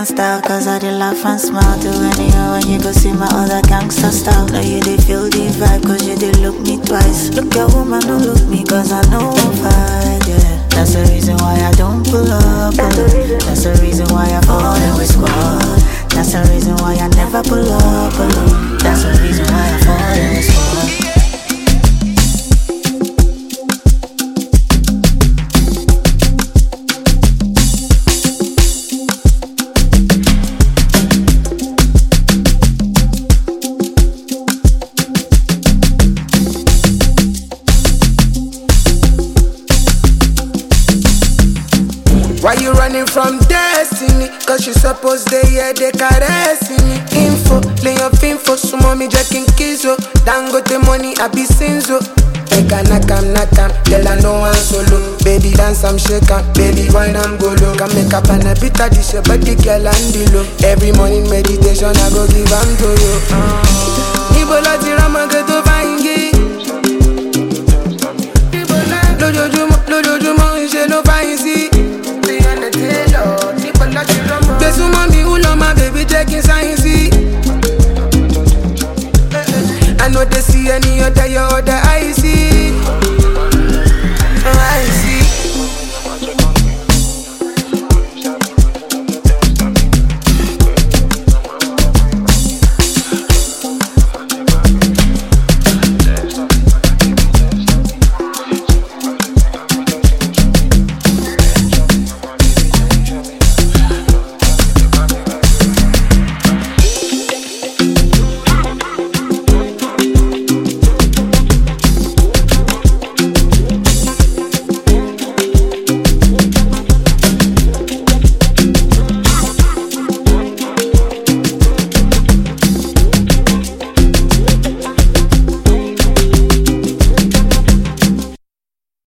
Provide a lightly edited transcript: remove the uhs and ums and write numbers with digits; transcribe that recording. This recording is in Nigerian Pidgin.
style, cause I did laugh and smile to anyhow when you go see my other gangster style. Now you did feel the vibe, cause you did look me twice. Look your woman, don't look me, cause I know I'm fine, yeah. That's the reason why I don't pull up, That's the reason why I fall in with squad. That's the reason why I never pull up alone. That's the reason why I fall in with squad. Why you running from destiny? Cause you suppose they hear they caressing me. Info, lay your info, so mommy jacking kizo. Dangote money, I be sinzo. Make a knock 'em, tell her no one solo. Baby dance, I'm shaking, baby wine, I'm go low. Can make up and a bit of this, but the girl and the low. Every morning meditation, I go give 'em to you. Ibola tira